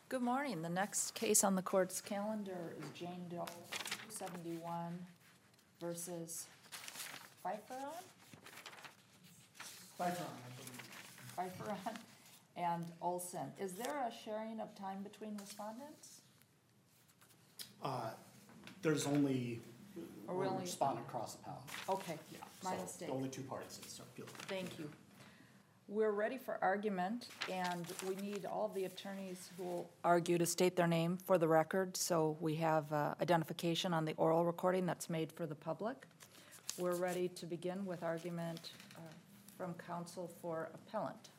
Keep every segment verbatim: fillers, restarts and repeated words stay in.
Good morning. The next case on the court's calendar is Jane Doe, seventy-one versus Pfeifferon? Pfeifferon, I believe. Pfeifferon and Olson. Is there a sharing of time between respondents? Uh, There's only Or we one only- respondent cross appellant. Okay, Yeah, my so mistake. the only two parties in this appeal. Thank you. We're ready for argument, and we need all of the attorneys who will argue to state their name for the record, so we have uh, identification on the oral recording that's made for the public. We're ready to begin with argument uh, from counsel for appellant.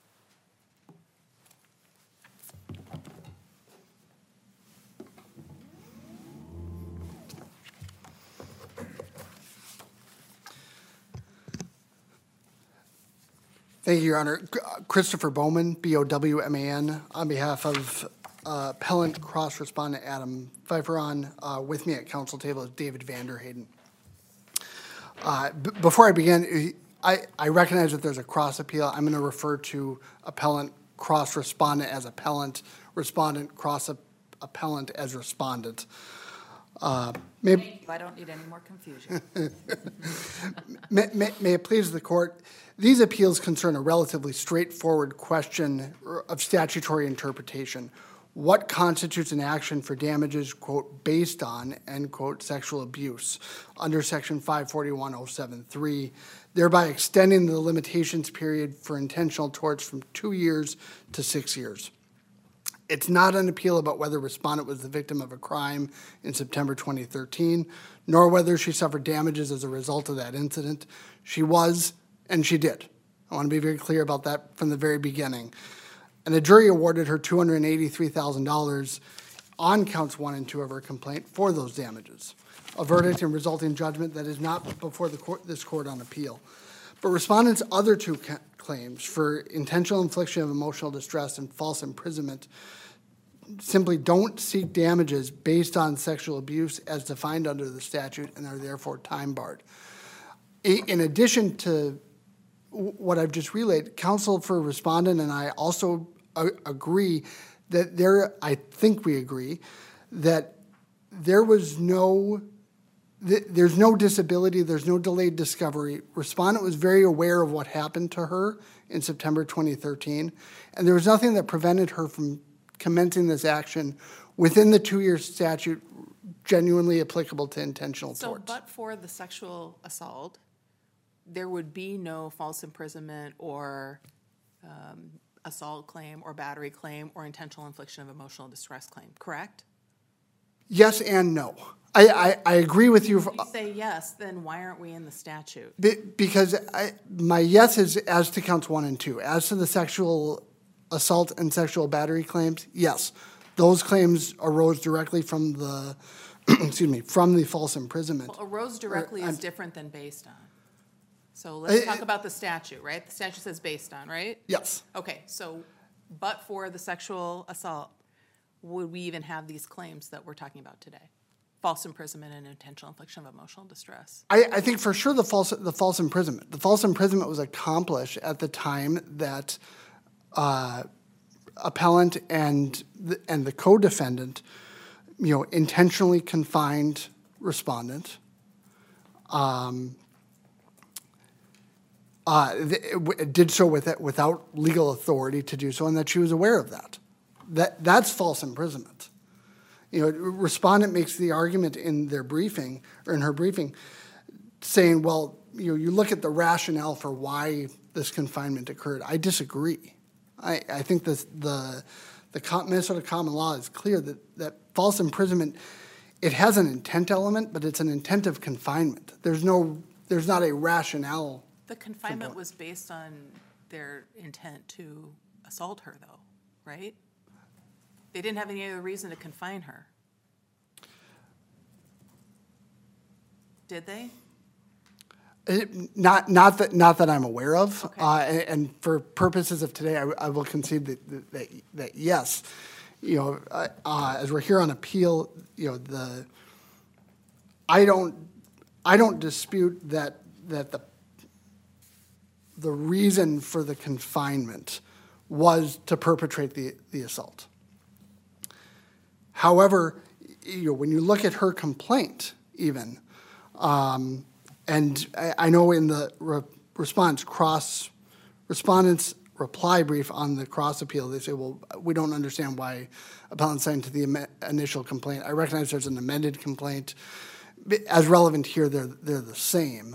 Thank you, Your Honor. Christopher Bowman, B O W M A N, on behalf of uh, appellant cross-respondent Adam Pfeifferon. Uh, with me at counsel table is David Vanderhayden. Uh, b- before I begin, I, I recognize that there's a cross-appeal. I'm going to refer to appellant cross-respondent as appellant, respondent cross-appellant as respondent. Uh, may, Thank you. I don't need any more confusion. May, may, may it please the court, these appeals concern a relatively straightforward question of statutory interpretation. What constitutes an action for damages, quote, based on, end quote, sexual abuse under section five forty-one oh seven three, thereby extending the limitations period for intentional torts from two years to six years. It's not an appeal about whether respondent was the victim of a crime in September twenty thirteen, nor whether she suffered damages as a result of that incident. She was, and she did. I want to be very clear about that from the very beginning. And the jury awarded her two hundred eighty-three thousand dollars on counts one and two of her complaint for those damages, a verdict and resulting judgment that is not before the court, this court on appeal. But respondent's other two ca- claims for intentional infliction of emotional distress and false imprisonment simply don't seek damages based on sexual abuse as defined under the statute and are therefore time barred. In addition to what I've just relayed, counsel for respondent and I also agree that there, I think we agree, that there was no, there's no disability, there's no delayed discovery. Respondent was very aware of what happened to her in September twenty thirteen, and there was nothing that prevented her from commencing this action within the two-year statute genuinely applicable to intentional So, torts. but for the sexual assault, there would be no false imprisonment or um, assault claim or battery claim or intentional infliction of emotional distress claim, correct? Yes and no. I, I, I agree with you. If you say yes, then why aren't we in the statute? Be- Because I, my yes is as to counts one and two. As to the sexual assault and sexual battery claims, yes. Those claims arose directly from the, excuse me, from the false imprisonment. Well, arose directly Or, is um, different than based on. So let's I- talk about the statute, right? The statute says based on, right? Yes. Okay, so, but for the sexual assault, would we even have these claims that we're talking about today? False imprisonment and intentional infliction of emotional distress. I, I think for sure the false the false imprisonment. The false imprisonment was accomplished at the time that uh, appellant and the, and the co-defendant, you know, intentionally confined respondent. Um, uh, it did so with it without legal authority to do so, and that she was aware of that. That that's false imprisonment. You know, respondent makes the argument in their briefing or in her briefing, saying, "Well, you know, you look at the rationale for why this confinement occurred." I disagree. I, I think the the the Minnesota common law is clear that that false imprisonment, it has an intent element, but it's an intent of confinement. There's no there's not a rationale. The confinement was based on their intent to assault her, though, right? They didn't have any other reason to confine her. Did they? It, not not that not that I'm aware of, Okay. uh, and, and for purposes of today, I, I will concede that, that, that, that yes, you know, uh, uh, as we're here on appeal, you know, the I don't I don't dispute that that the the reason for the confinement was to perpetrate the, the assault. However, you know, when you look at her complaint even, um, and I, I know in the re- response, cross, respondents' reply brief on the cross appeal, they say, well, we don't understand why appellant signed to the am- initial complaint. I recognize there's an amended complaint. As relevant here, they're, they're the same.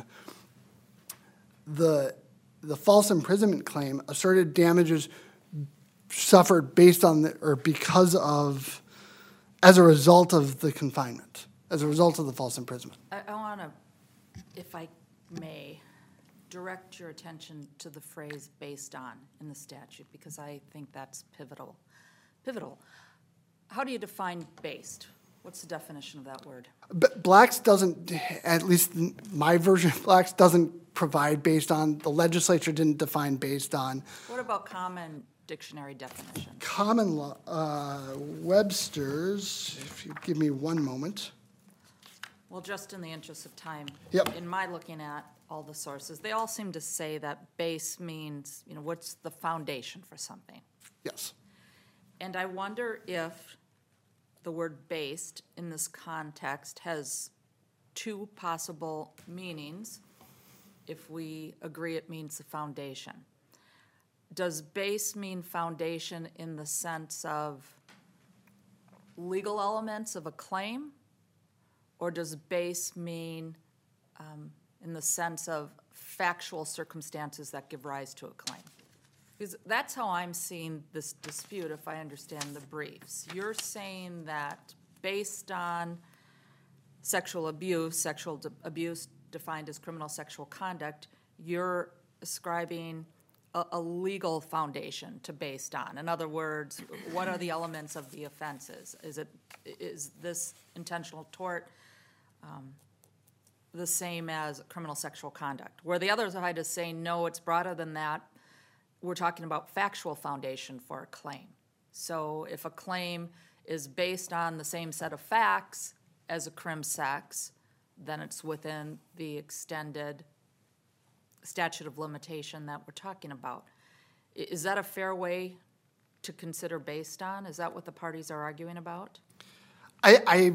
The, the false imprisonment claim asserted damages suffered based on, the, or because of, as a result of the confinement, as a result of the false imprisonment. I, I want to, if I may, direct your attention to the phrase "based on" in the statute, because I think that's pivotal. Pivotal. How do you define "based"? What's the definition of that word? But Black's doesn't, at least my version of Black's doesn't provide based on, the legislature didn't define based on. What about common dictionary definition? Common law, uh, Webster's, if you give me one moment. Well, just in the interest of time. Yep. In my looking at all the sources, they all seem to say that base means, you know, what's the foundation for something? Yes. And I wonder if the word based in this context has two possible meanings, if we agree it means the foundation. Does base mean foundation in the sense of legal elements of a claim? Or does base mean um, in the sense of factual circumstances that give rise to a claim? Because that's how I'm seeing this dispute, if I understand the briefs. You're saying that based on sexual abuse, sexual de- abuse defined as criminal sexual conduct, you're ascribing a, a legal foundation to based on. In other words, what are the elements of the offenses? Is it is this intentional tort um, the same as criminal sexual conduct? Where the other side is saying, no, it's broader than that. We're talking about factual foundation for a claim. So if a claim is based on the same set of facts as a crim sex, then it's within the extended statute of limitation that we're talking about. I- Is that a fair way to consider based on? Is that what the parties are arguing about? I, I,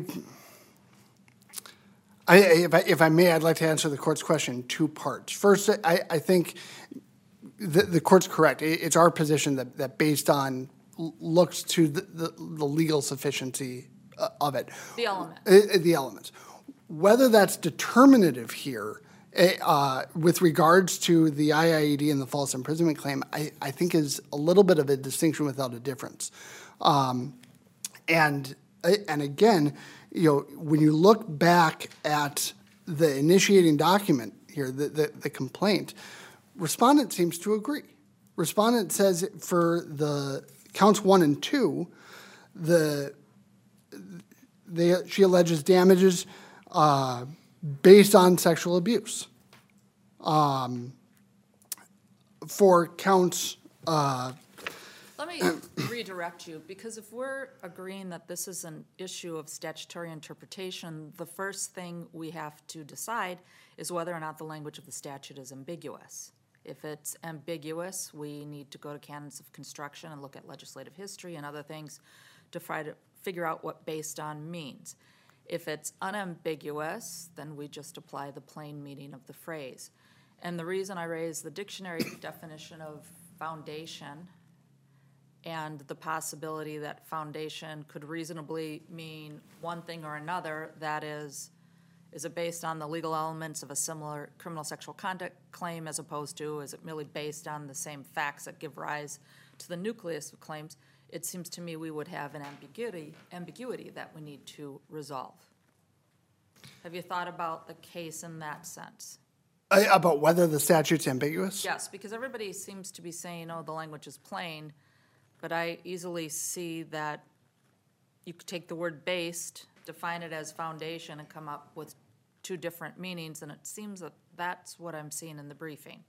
I if I, if I may, I'd like to answer the court's question in two parts. First, I, I think the, the court's correct. It, it's our position that, that based on l- looks to the, the, the legal sufficiency uh, of it. The element. Uh, the elements. Whether that's determinative here, uh, with regards to the I I E D and the false imprisonment claim, I, I think is a little bit of a distinction without a difference. Um, and and again, you know, when you look back at the initiating document here, the, the, the complaint, respondent seems to agree. Respondent says for the counts one and two, the they, she alleges damages uh, based on sexual abuse. Um, for counts. Uh, Let me redirect you, because if we're agreeing that this is an issue of statutory interpretation, the first thing we have to decide is whether or not the language of the statute is ambiguous. If it's ambiguous, we need to go to canons of construction and look at legislative history and other things to try to figure out what based on means. If it's unambiguous, then we just apply the plain meaning of the phrase. And the reason I raise the dictionary definition of foundation and the possibility that foundation could reasonably mean one thing or another, that is, is it based on the legal elements of a similar criminal sexual conduct claim, as opposed to, is it merely based on the same facts that give rise to the nucleus of claims? It seems to me we would have an ambiguity, ambiguity that we need to resolve. Have you thought about the case in that sense? Uh, About whether the statute's ambiguous? Yes, because everybody seems to be saying, oh, the language is plain, but I easily see that you could take the word based, define it as foundation, and come up with two different meanings, and it seems that that's what I'm seeing in the briefing.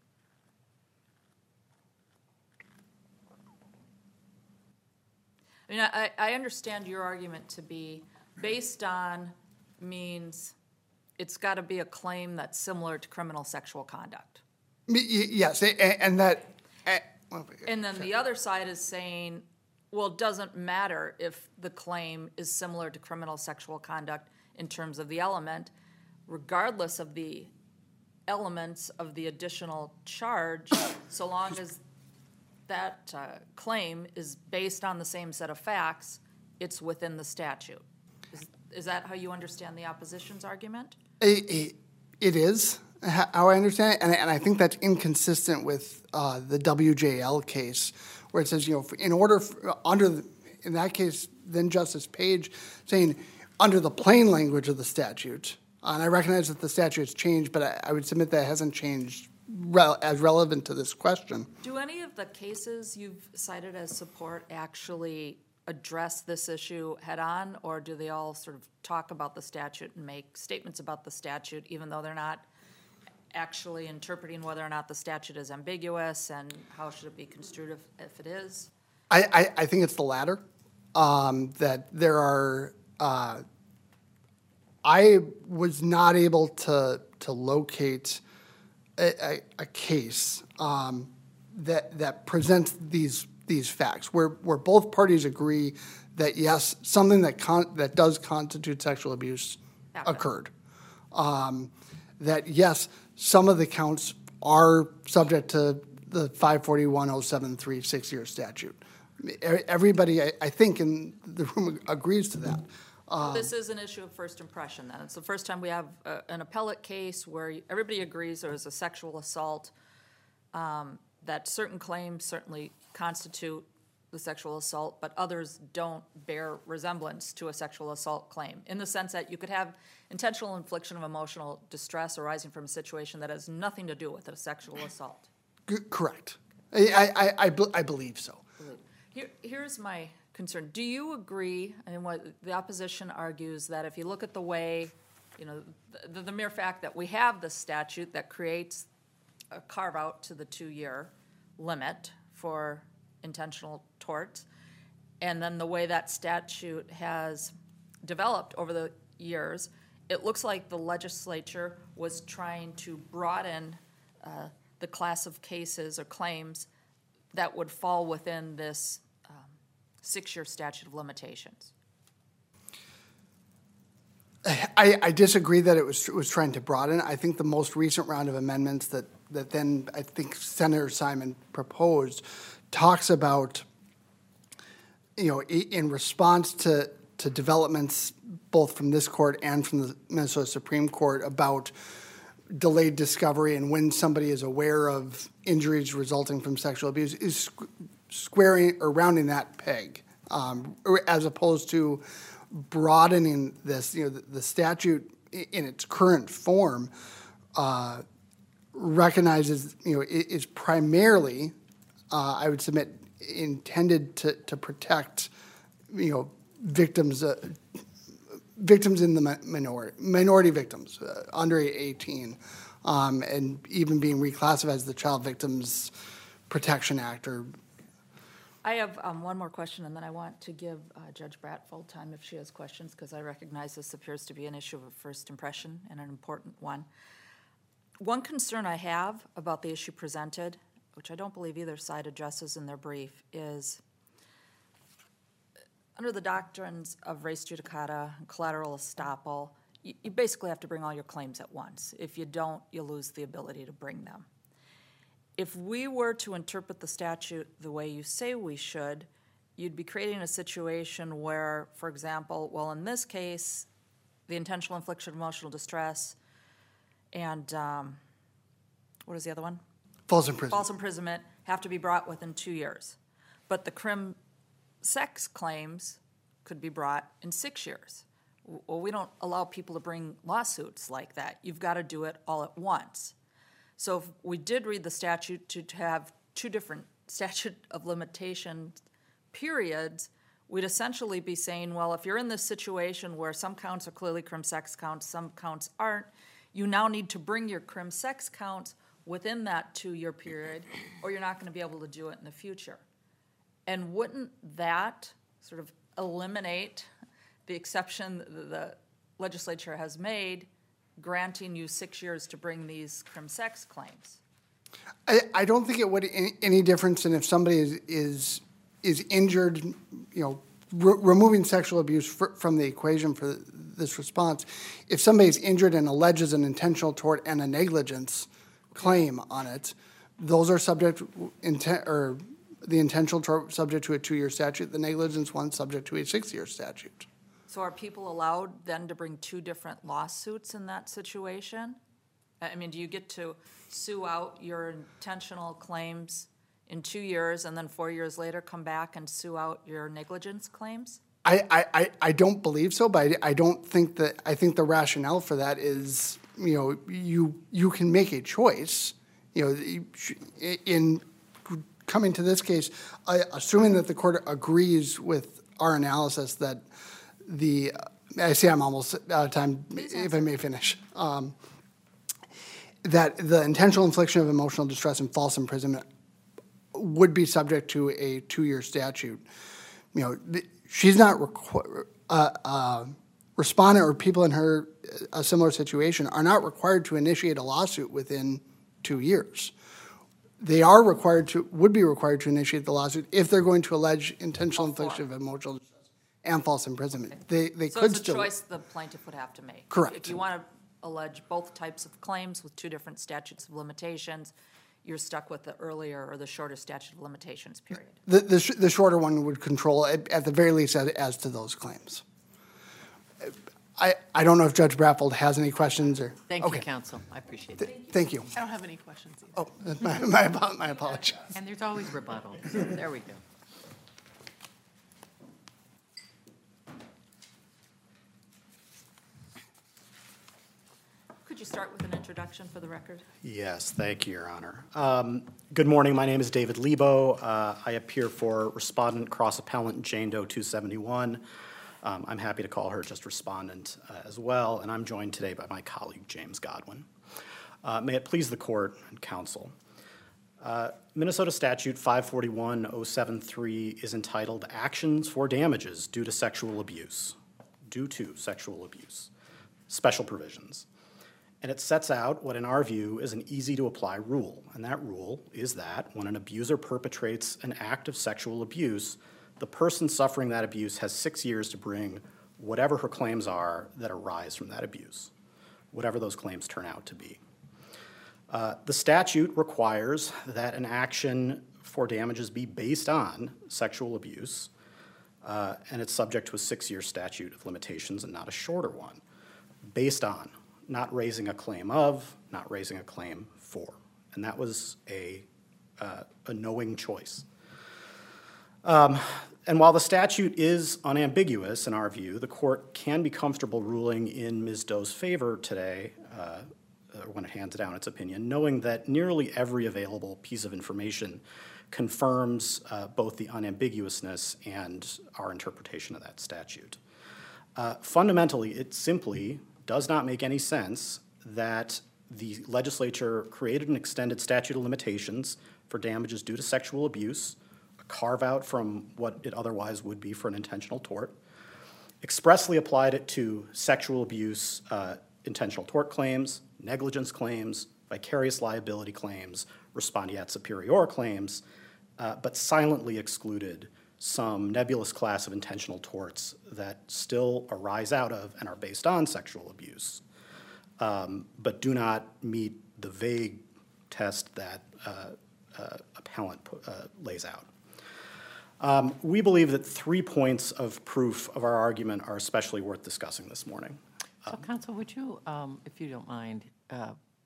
I mean, I, I understand your argument to be based on means it's got to be a claim that's similar to criminal sexual conduct. Y- y- Yes, a- a- and that, uh, well, And then the other side is saying Well, it doesn't matter if the claim is similar to criminal sexual conduct in terms of the element, regardless of the elements of the additional charge, so long as that uh, claim is based on the same set of facts, it's within the statute. Is, is that how you understand the opposition's argument? It, it is how I understand it, and, and I think that's inconsistent with uh, the W J L case, where it says, you know, in order for, under the, in that case, then Justice Page saying under the plain language of the statute, and I recognize that the statute has changed, but I, I would submit that it hasn't changed rel- as relevant to this question. Do any of the cases you've cited as support actually address this issue head-on, or do they all sort of talk about the statute and make statements about the statute, even though they're not actually interpreting whether or not the statute is ambiguous and how should it be construed if, if it is? I, I, I think it's the latter, um, that there are, uh, I was not able to, to locate a, a, a case um, that, that presents these, these facts, where, where both parties agree that, yes, something that, con- that does constitute sexual abuse Happened. occurred. Um, that, yes, some of the counts are subject to the five forty-one oh seven three six-year statute. Everybody, I, I think, in the room agrees to that. Um, This is an issue of first impression, then. It's the first time we have a, an appellate case where everybody agrees there is a sexual assault, um, that certain claims certainly constitute the sexual assault, but others don't bear resemblance to a sexual assault claim, in the sense that you could have intentional infliction of emotional distress arising from a situation that has nothing to do with a sexual assault. g- correct. I, I, I, be- I believe so. Here, here's my concern. Do you agree, and what the opposition argues, that if you look at the way, you know, the, the mere fact that we have this statute that creates a carve-out to the two-year limit for intentional torts, and then the way that statute has developed over the years, it looks like the legislature was trying to broaden uh, the class of cases or claims that would fall within this um, six-year statute of limitations. I, I disagree that it was was trying to broaden. I think the most recent round of amendments that, that then I think Senator Simon proposed talks about, you know, i- in response to, to developments both from this court and from the Minnesota Supreme Court about delayed discovery and when somebody is aware of injuries resulting from sexual abuse, is squ- squaring or rounding that peg, um, or as opposed to broadening this. You know, the, the statute i- in its current form uh, recognizes, you know, i- is primarily, uh, I would submit, intended to, to protect, you know, victims, uh, victims in the mi- minority, minority victims uh, under eighteen, um, and even being reclassified as the Child Victims Protection Act. Or I have um, one more question, and then I want to give uh, Judge Bratt full time if she has questions, because I recognize this appears to be an issue of first impression and an important one. One concern I have about the issue presented, which I don't believe either side addresses in their brief, is under the doctrines of res judicata and collateral estoppel, you, you basically have to bring all your claims at once. If you don't, you lose the ability to bring them. If we were to interpret the statute the way you say we should, you'd be creating a situation where, for example, well, in this case, the intentional infliction of emotional distress and um, what is the other one? false imprisonment. False imprisonment have to be brought within two years. But the crim sex claims could be brought in six years. Well, we don't allow people to bring lawsuits like that. You've got to do it all at once. So if we did read the statute to have two different statute of limitation periods, we'd essentially be saying, well, if you're in this situation where some counts are clearly crim sex counts, some counts aren't, you now need to bring your crim sex counts within that two-year period, or you're not going to be able to do it in the future. And wouldn't that sort of eliminate the exception that the legislature has made, granting you six years to bring these crim sex claims? I, I don't think it would any, any difference in if somebody is, is is injured, you know, re- removing sexual abuse fr- from the equation for this response, if somebody is injured and alleges an intentional tort and a negligence claim on it, those are subject, intent, or the intentional tort subject to a two-year statute, the negligence one subject to a six-year statute. So are people allowed then to bring two different lawsuits in that situation? I mean, do you get to sue out your intentional claims in two years and then four years later come back and sue out your negligence claims? I, I, I- I don't believe so, but I, I don't think that, I think the rationale for that is, you know, you, you can make a choice, you know, you sh- in coming to this case, I- assuming that the court agrees with our analysis that the, I see I'm almost out of time, if I may finish, um, that the intentional infliction of emotional distress and false imprisonment would be subject to a two-year statute. You know, th- she's not requ- uh, uh, respondent or people in her a similar situation are not required to initiate a lawsuit within two years. They are required to, would be required to initiate the lawsuit if they're going to allege intentional infliction of emotional distress and false imprisonment. They, they So could it's a still. choice the plaintiff would have to make. Correct. If you want to allege both types of claims with two different statutes of limitations, you're stuck with the earlier or the shorter statute of limitations period. The, the, sh- the shorter one would control, at, at the very least, as, as to those claims. I, I don't know if Judge Braffold has any questions or. Thank you, Okay. counsel. I appreciate Th- it. Thank you. I don't have any questions either. Oh, my, my, apo- my apologies. And there's always rebuttal. So there we go. Could you start with an introduction for the record? Yes, thank you, Your Honor. Um, Good morning, my name is David Lebo. Uh, I appear for Respondent Cross Appellant Jane Doe two seventy-one. Um, I'm happy to call her just Respondent uh, as well, and I'm joined today by my colleague James Godwin. Uh, May it please the Court and Counsel. Uh, Minnesota Statute five forty-one oh seven three is entitled Actions for Damages Due to Sexual Abuse, due to sexual abuse, special provisions. And it sets out what, in our view, is an easy-to-apply rule. And that rule is that when an abuser perpetrates an act of sexual abuse, the person suffering that abuse has six years to bring whatever her claims are that arise from that abuse, whatever those claims turn out to be. Uh, the statute requires that an action for damages be based on sexual abuse, uh, and it's subject to a six-year statute of limitations and not a shorter one. Based on, not raising a claim of, not raising a claim for. And that was a, uh, a knowing choice. Um, and while the statute is unambiguous in our view, the court can be comfortable ruling in Miz Doe's favor today, uh, when it hands down its opinion, knowing that nearly every available piece of information confirms uh, both the unambiguousness and our interpretation of that statute. Uh, fundamentally, it simply does not make any sense that the legislature created an extended statute of limitations for damages due to sexual abuse, a carve-out from what it otherwise would be for an intentional tort, expressly applied it to sexual abuse uh, intentional tort claims, negligence claims, vicarious liability claims, respondeat superior claims, uh, but silently excluded some nebulous class of intentional torts that still arise out of and are based on sexual abuse, um, but do not meet the vague test that uh, uh, appellant pu- uh, lays out. Um, we believe that three points of proof of our argument are especially worth discussing this morning. So, counsel, would you, um, if you don't mind, uh,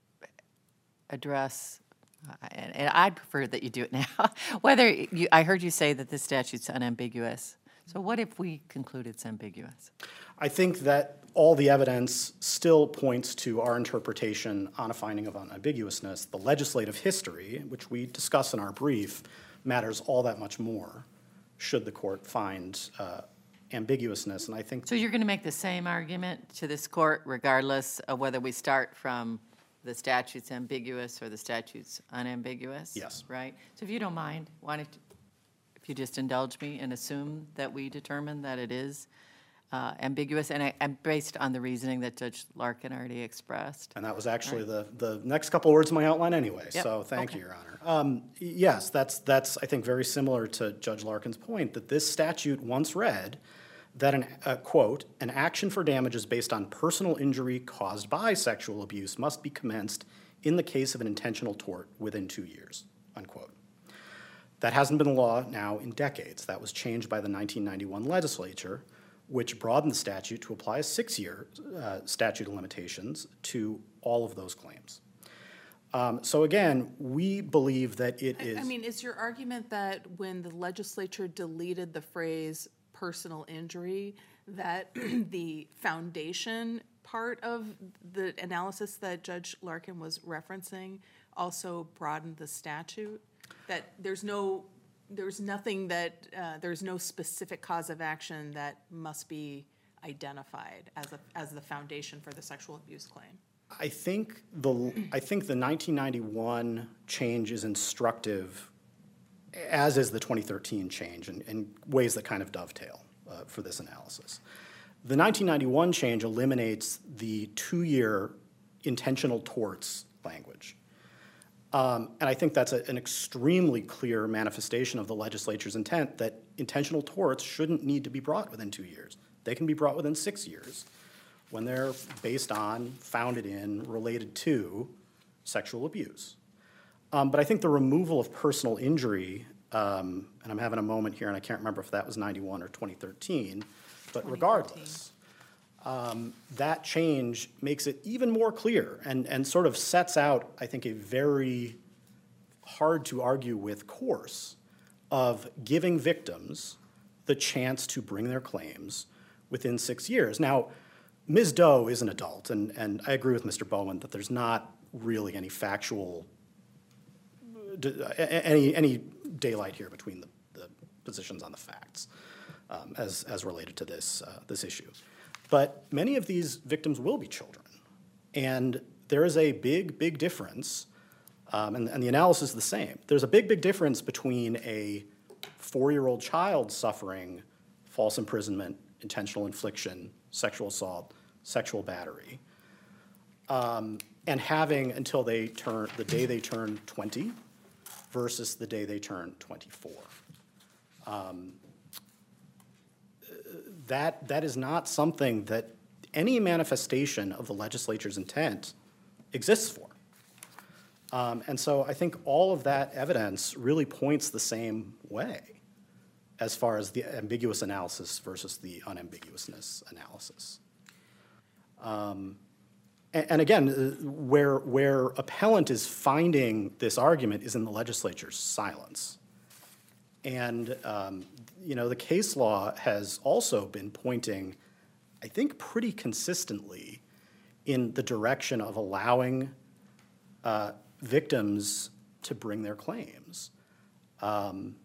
address, uh, and, and I'd prefer that you do it now, whether you, I heard you say that the statute's unambiguous. So what if we conclude it's ambiguous? I think that all the evidence still points to our interpretation on a finding of unambiguousness. The legislative history, which we discuss in our brief, matters all that much more should the court find uh, ambiguousness, and I think. So you're going to make the same argument to this court regardless of whether we start from the statute's ambiguous or the statute's unambiguous? Yes. Right? So if you don't mind, why don't, if you just indulge me and assume that we determine that it is uh, ambiguous, and I- and based on the reasoning that Judge Larkin already expressed. And that was actually the, the next couple words of my outline anyway, Yep, so thank you, okay. Your Honor. Um, y- Yes, that's, that's, I think, very similar to Judge Larkin's point, that this statute once read that an, uh, quote, "An action for damages based on personal injury caused by sexual abuse must be commenced in the case of an intentional tort within two years," unquote. That hasn't been the law now in decades. That was changed by the nineteen ninety-one legislature, which broadened the statute to apply a six-year uh, statute of limitations to all of those claims. Um, So again, we believe that it is. I mean, is your argument that when the legislature deleted the phrase personal injury, that the foundation part of the analysis that Judge Larkin was referencing also broadened the statute? That there's no, there's nothing that, uh, there's no specific cause of action that must be identified as a, as the foundation for the sexual abuse claim? I think the, I think the nineteen ninety-one change is instructive, as is the twenty thirteen change, in, in ways that kind of dovetail uh, for this analysis. The nineteen ninety-one change eliminates the two-year intentional torts language. Um, and I think that's a, an extremely clear manifestation of the legislature's intent that intentional torts shouldn't need to be brought within two years. They can be brought within six years when they're based on, founded in, related to sexual abuse. Um, but I think the removal of personal injury, um, and I'm having a moment here, and I can't remember if that was ninety-one or twenty thirteen, but regardless, um, that change makes it even more clear and, and sort of sets out, I think, a very hard to argue with course of giving victims the chance to bring their claims within six years. Now, Miz Doe is an adult, and, and I agree with Mister Bowman that there's not really any factual, d- a- any, any daylight here between the, the positions on the facts um, as, as related to this, uh, this issue. But many of these victims will be children, and there is a big, big difference, um, and, and the analysis is the same. There's a big, big difference between a four-year-old child suffering false imprisonment, intentional infliction, sexual assault, sexual battery, um, and having until they turn, the day they turn twenty versus the day they turn twenty-four. Um, that, that is not something that any manifestation of the legislature's intent exists for. Um, and so I think all of that evidence really points the same way as far as the ambiguous analysis versus the unambiguousness analysis. Um, and, and again, uh, where, where appellant is finding this argument is in the legislature's silence. And, um, you know, the case law has also been pointing, I think, pretty consistently in the direction of allowing uh, victims to bring their claims. Um,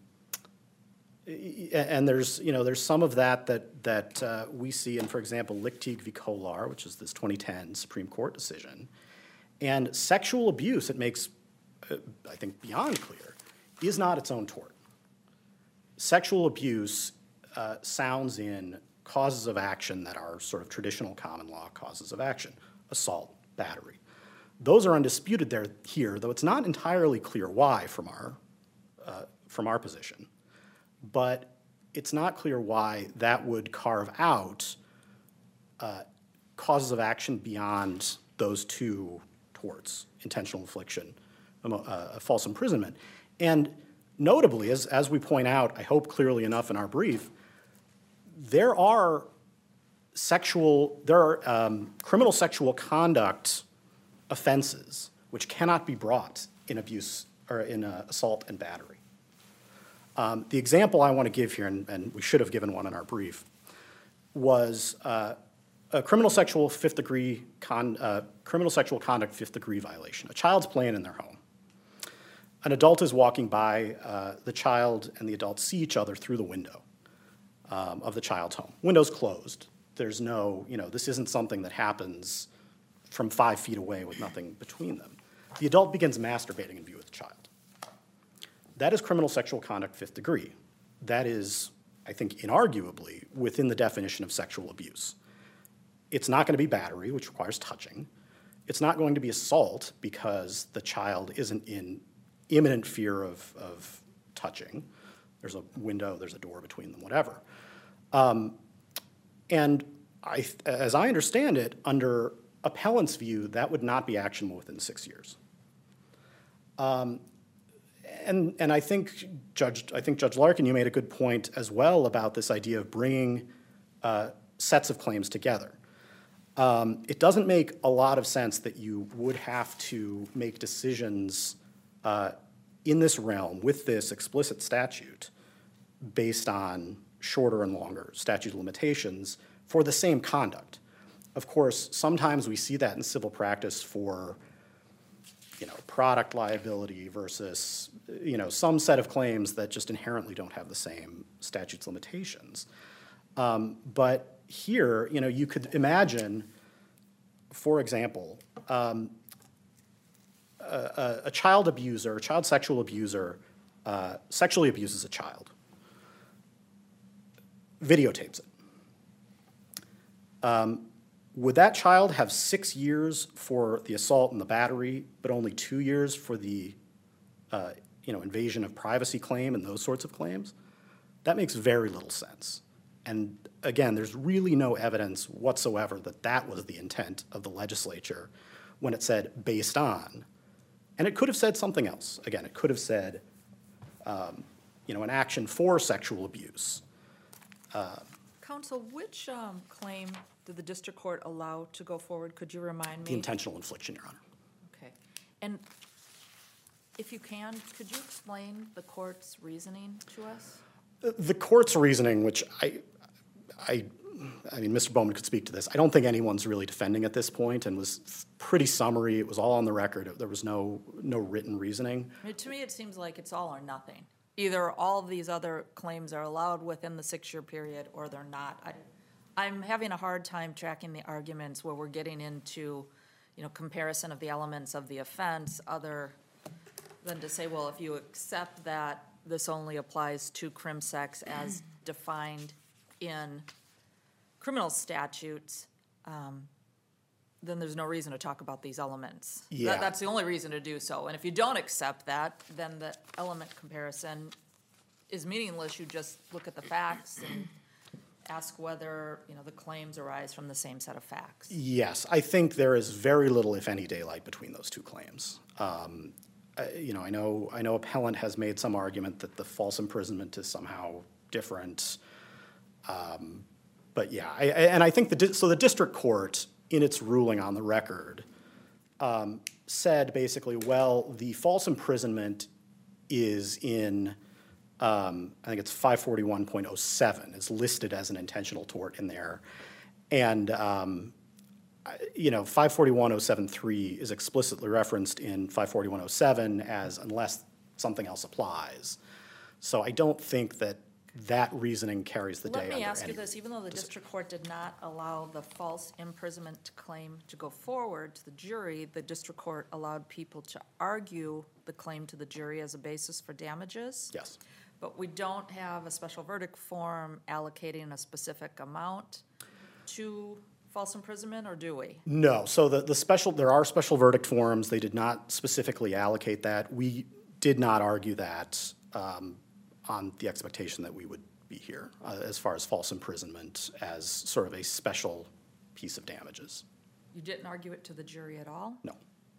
And there's, you know, there's some of that that, that uh, we see in, for example, Lichtig v. Kolar, which is this twenty ten Supreme Court decision. And sexual abuse, it makes, uh, I think, beyond clear, is not its own tort. Sexual abuse uh, sounds in causes of action that are sort of traditional common law causes of action, assault, battery. Those are undisputed there here, though it's not entirely clear why from our, uh, from our position. But it's not clear why that would carve out uh, causes of action beyond those two torts, intentional infliction, uh, false imprisonment. And notably, as, as we point out, I hope clearly enough in our brief, there are sexual, there are um, criminal sexual conduct offenses which cannot be brought in abuse or in uh, assault and battery. Um, the example I want to give here, and, and we should have given one in our brief, was uh, a criminal sexual fifth degree con, uh, criminal sexual conduct fifth degree violation. A child's playing in their home. An adult is walking by. Uh, the child and the adult see each other through the window um, of the child's home. Window's closed. There's no, you know, this isn't something that happens from five feet away with nothing between them. The adult begins masturbating in view of the child. That is criminal sexual conduct fifth degree. That is I think inarguably, within the definition of sexual abuse. It's not going to be battery, which requires touching. It's not going to be assault because the child isn't in imminent fear of, of touching. There's a window, there's a door between them, whatever. Um, and I, as I understand it, under appellant's view, that would not be actionable within six years. Um, and and I think Judge I think Judge Larkin, you made a good point as well about this idea of bringing uh, sets of claims together. Um, it doesn't make a lot of sense that you would have to make decisions uh, in this realm with this explicit statute based on shorter and longer statute of limitations for the same conduct. Of course, sometimes we see that in civil practice for, you know, product liability versus, you know, some set of claims that just inherently don't have the same statute's limitations. Um, but here, you know, you could imagine, for example, um, a, a, a child abuser, a child sexual abuser, uh, sexually abuses a child, videotapes it. Um, would that child have six years for the assault and the battery, but only two years for the, uh, you know, invasion of privacy claim and those sorts of claims? That makes very little sense. And again, there's really no evidence whatsoever that that was the intent of the legislature when it said based on. And it could have said something else. Again, it could have said, um, you know, an action for sexual abuse. Uh, Counsel, which um, claim did the district court allow to go forward? Could you remind me? the intentional infliction, Your Honor. Okay. And if you can, could you explain the court's reasoning to us? The court's reasoning, which I, I, I mean, Mister Bowman could speak to this. I don't think anyone's really defending at this point, and was pretty summary. It was all on the record. There was no no written reasoning. I mean, to me, it seems like it's all or nothing. Either all of these other claims are allowed within the six-year period, or they're not. I, I'm having a hard time tracking the arguments where we're getting into, you know, comparison of the elements of the offense, other than to say, well, if you accept that this only applies to crim sex as defined in criminal statutes, um, then there's no reason to talk about these elements. That- Yeah. That's the only reason to do so. And if you don't accept that, then the element comparison is meaningless. You just look at the facts and ask whether, you know, the claims arise from the same set of facts. Yes, I think there is very little, if any, daylight between those two claims. Um, I- you know, I know, I know appellant has made some argument that the false imprisonment is somehow different. Um, but yeah, I, I- and I think the, di- so the district court, in its ruling on the record, um, said basically, well, the false imprisonment is in, um, I think it's five forty-one point oh seven, is listed as an intentional tort in there. And, um, I- you know, five forty-one point oh seven point three is explicitly referenced in five forty-one point oh seven as unless something else applies. So I don't think that that reasoning carries the day Let under me ask you any this, even though the decision. district court did not allow the false imprisonment claim to go forward to the jury, the district court allowed people to argue the claim to the jury as a basis for damages? Yes. But we don't have a special verdict form allocating a specific amount to false imprisonment, or do we? No, so the, the special, there are special verdict forms. They did not specifically allocate that. We did not argue that um, on the expectation that we would be here uh, as far as false imprisonment as sort of a special piece of damages. You didn't argue it to the jury at all? No.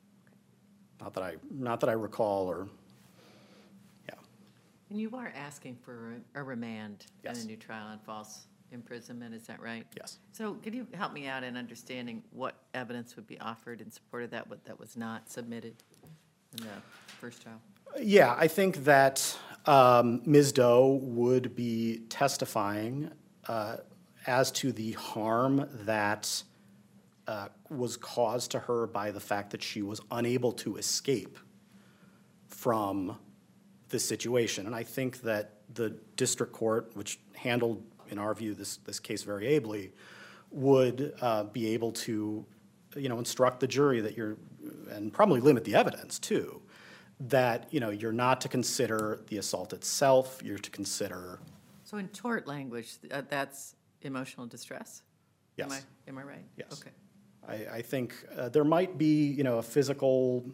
Not that I, not that I recall or, yeah. And you are asking for a a remand and a Yes. new trial on false imprisonment, is that right? Yes. So could you help me out in understanding what evidence would be offered in support of that, what that was not submitted in the first trial? Yeah, I think that um, Miz Doe would be testifying uh, as to the harm that uh, was caused to her by the fact that she was unable to escape from this situation. And I think that the district court, which handled, in our view, this, this case very ably, would uh, be able to, you know, instruct the jury that you're, and probably limit the evidence too, that, you know, you're not to consider the assault itself, you're to consider So in tort language, uh, that's emotional distress? Am Yes. I, am I right? Yes. Okay. I, I think uh, there might be, you know, a physical,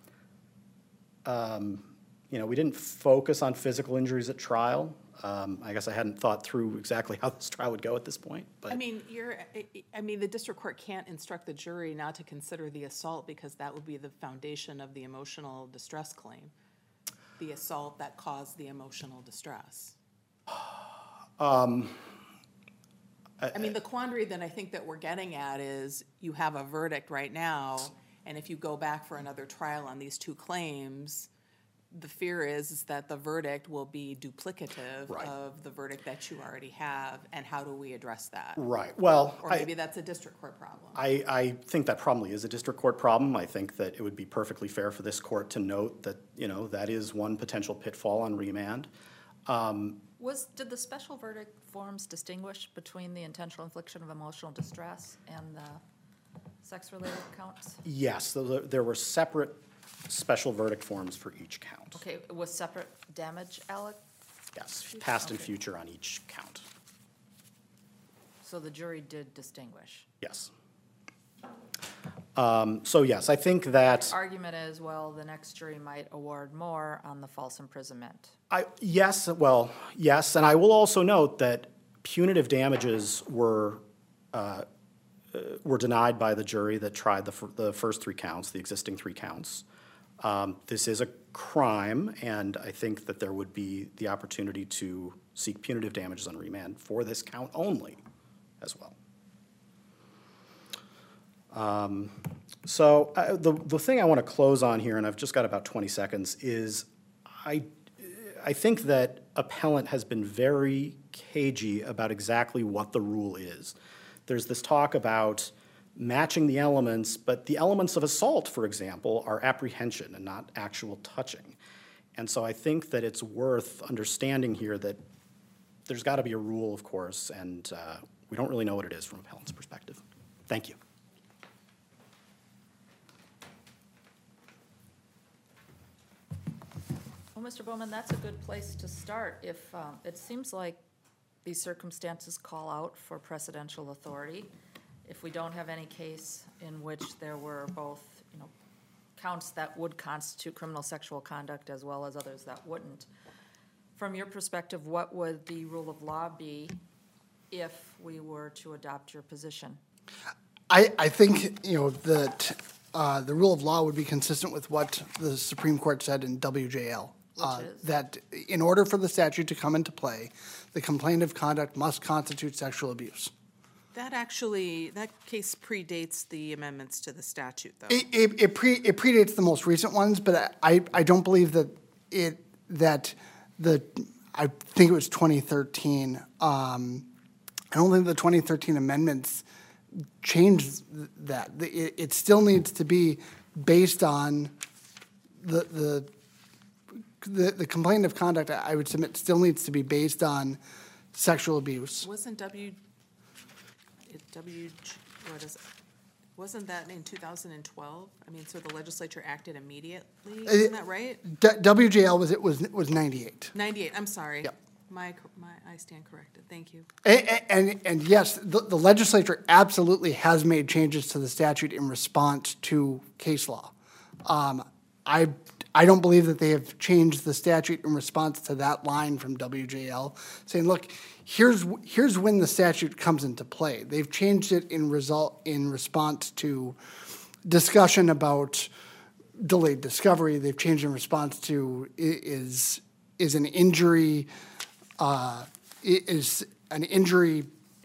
um, you know, we didn't focus on physical injuries at trial. Um, I guess I hadn't thought through exactly how this trial would go at this point, but. I mean, you're, I- I mean, the district court can't instruct the jury not to consider the assault because that would be the foundation of the emotional distress claim. The assault that caused the emotional distress. Um, I mean, the quandary that I think that we're getting at is you have a verdict right now, and if you go back for another trial on these two claims, the fear is, is that the verdict will be duplicative Right. of the verdict that you already have, and how do we address that? Right, well, Or I, maybe that's a district court problem. I, I think that probably is a district court problem. I think that it would be perfectly fair for this court to note that, you know, that is one potential pitfall on remand. Um, Was, did the special verdict forms distinguish between the intentional infliction of emotional distress and the sex-related counts? Yes, there there were separate special verdict forms for each count. Okay, was separate damage, Alec? Yes, past and Okay. future on each count. So the jury did distinguish. Yes. Um, So yes, I think that, Argument is, well, the next jury might award more on the false imprisonment. I, yes, well, yes, and I will also note that punitive damages were, uh, uh, were denied by the jury that tried the, fir- the first three counts, the existing three counts. Um, This is a crime, and I think that there would be the opportunity to seek punitive damages on remand for this count only as well. Um, So uh, the, the thing I want to close on here, and I've just got about twenty seconds, is I, I think that appellant has been very cagey about exactly what the rule is. There's this talk about matching the elements, but the elements of assault, for example, are apprehension and not actual touching. And so I think that it's worth understanding here that there's got to be a rule, of course, and uh, we don't really know what it is from appellant's perspective. Thank you. Well, Mister Bowman, that's a good place to start. If, um, it seems like these circumstances call out for precedential authority. If we don't have any case in which there were both, you know, counts that would constitute criminal sexual conduct as well as others that wouldn't, from your perspective, what would the rule of law be if we were to adopt your position? I, I think, you know, that uh, the rule of law would be consistent with what the Supreme Court said in W J L. uh, Which is? That in order for the statute to come into play, the complaint of conduct must constitute sexual abuse. That actually, that case predates the amendments to the statute, though. It, it, it pre, it predates the most recent ones, but I, I don't believe that it, that the, I think it was twenty thirteen, um, I don't think the twenty thirteen amendments changed that. The- It, it still needs to be based on the, the, the, the complaint of conduct, I would submit, still needs to be based on sexual abuse. Wasn't W, it W, what is it? Wasn't that in two thousand twelve? I mean, so the legislature acted immediately, isn't that right? D- W J L was, it was, was ninety-eight. ninety-eight, I'm sorry. Yep. My, my, I stand corrected, thank you. And, and, and yes, the, the legislature absolutely has made changes to the statute in response to case law. Um, I, I don't believe that they have changed the statute in response to that line from W J L, saying, look, here's, here's when the statute comes into play. They've changed it in result, in response to discussion about delayed discovery. They've changed in response to i- is, is an injury, uh, i- is an injury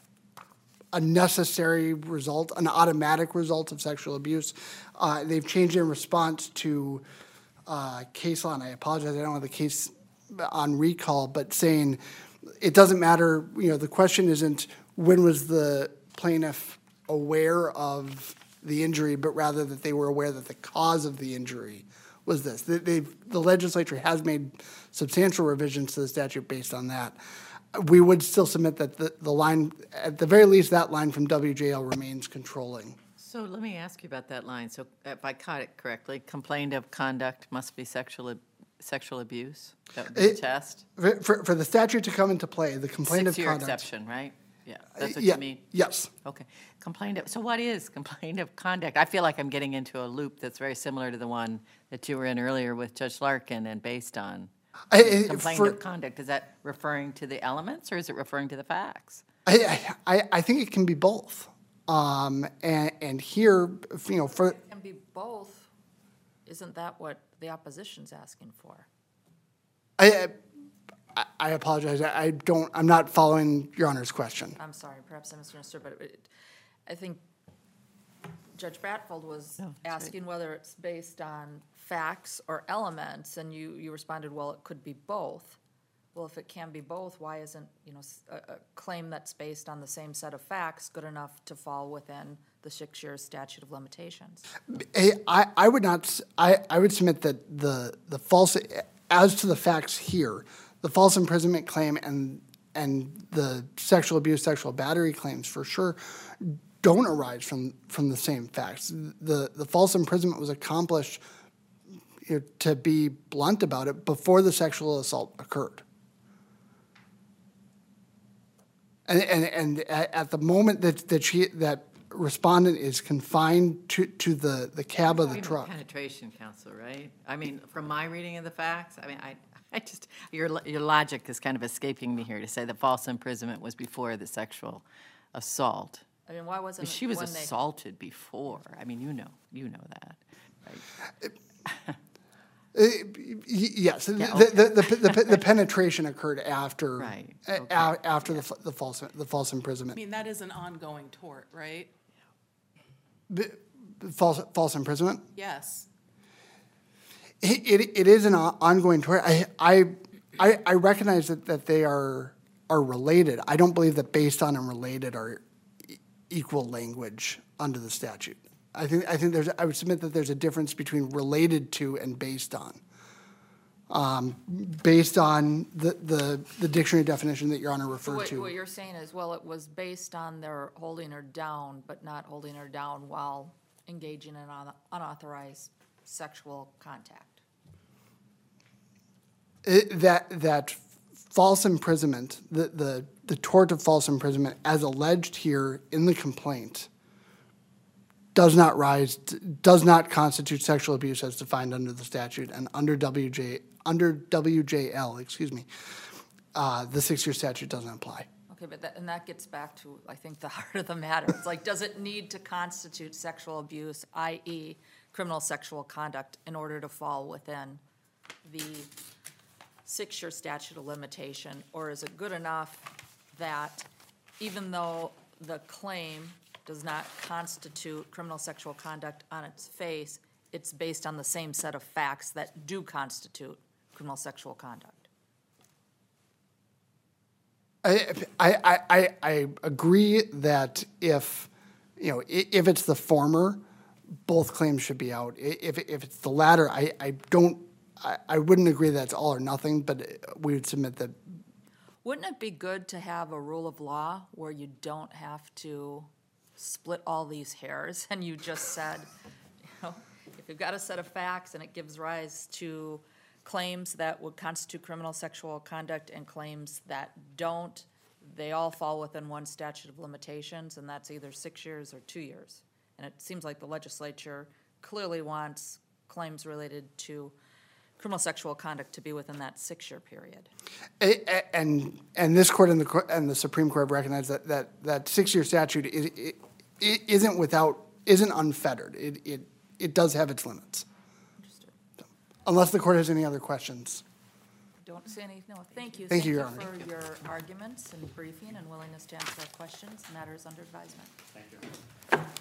a necessary result, an automatic result of sexual abuse. Uh, They've changed in response to uh, case law, and I apologize, I don't have the case on recall, but saying it doesn't matter, you know, the question isn't when was the plaintiff aware of the injury, but rather that they were aware that the cause of the injury was this. They- They've, the legislature has made substantial revisions to the statute based on that. We would still submit that the, the line, at the very least, that line from W J L remains controlling. So let me ask you about that line. So if I caught it correctly, complaint of conduct must be sexual ab- sexual abuse? That would be the It- test? For, for- for the statute to come into play, the complaint of Six-year conduct. exception, right? Yeah, that's what Yeah, you mean? Yes. Okay. Complaint of, so what is complaint of conduct? I feel like I'm getting into a loop that's very similar to the one that you were in earlier with Judge Larkin and based on. I- I- Complaint for- of conduct, is that referring to the elements or is it referring to the facts? I, I, I think it can be both. Um, and, and here, you know, for, Can be both. Isn't that what the opposition's asking for? I, I- I apologize, I I don't, I'm not following Your Honor's question. I'm sorry, perhaps I misunderstood, but it, I think Judge Bratfield was No, that's right. asking whether it's based on facts or elements, and you, you responded, well, it could be both. Well, if it can be both, why isn't, you know, s- a, a claim that's based on the same set of facts good enough to fall within the six-year statute of limitations? Hey, I, I would not, s- I, I would submit that the, the false, as to the facts here, the false imprisonment claim and, and the sexual abuse, sexual battery claims for sure don't arise from, from the same facts. The, the false imprisonment was accomplished, you know, to be blunt about it, before the sexual assault occurred. And, and, and at, at the moment that, that she, that respondent is confined to, to the, the cab of the Even truck. Penetration, counsel, right? I mean, from my reading of the facts, I mean, I, I just, your, lo- your logic is kind of escaping me here to say that false imprisonment was before the sexual assault. I mean, why wasn't it She was when they? assaulted before. I mean, you know, you know that, right? Uh, y- Yes, the, Yeah, the, the, the, the penetration occurred after. Right, a- okay. a- After the, f- the false, the false I imprisonment. mean, that is an ongoing tort, right? The- the False, false imprisonment? Yes. It, it, it is an o- ongoing tort. I, I, I I recognize that, that they are, are related. I don't believe that based on and related are e- equal language under the statute. I think, I think there's, I would submit that there's a difference between related to and based on. Um, based on the, the, the dictionary definition that Your Honor referred What, to. what you're saying is, well, it was based on their holding her down, but not holding her down while engaging in un- unauthorized sexual contact. It- that that false imprisonment, the, the the tort of false imprisonment, as alleged here in the complaint, does not rise, does not constitute sexual abuse as defined under the statute and under W J under W J L, excuse me, uh, the six-year statute doesn't apply. Okay, but that, and that gets back to, I think, the heart of the matter. It's like, does it need to constitute sexual abuse, that is criminal sexual conduct, in order to fall within the six-year statute of limitation? Or is it good enough that even though the claim does not constitute criminal sexual conduct on its face, it's based on the same set of facts that do constitute criminal sexual conduct? I, I, I, I agree that if, you know, i- if it's the former, both claims should be out. I- If, if it's the latter, I, I don't, I, I wouldn't agree that it's all or nothing, but we would submit that. Wouldn't it be good to have a rule of law where you don't have to split all these hairs and you just said, you know, if you've got a set of facts and it gives rise to claims that would constitute criminal sexual conduct and claims that don't, they all fall within one statute of limitations, and that's either six years or two years. And it seems like the legislature clearly wants claims related to criminal sexual conduct to be within that six-year period. A- a- And, and this court and the, cour- and the Supreme Court have recognized that, that, that six-year statute is, it, it isn't without, isn't unfettered. It, it, it does have its limits. Understood. Unless the court has any other questions. Don't see any, no, thank you. Thank you, Your Honor. for your arguments and briefing and willingness to answer our questions. The matter is under advisement. Thank you.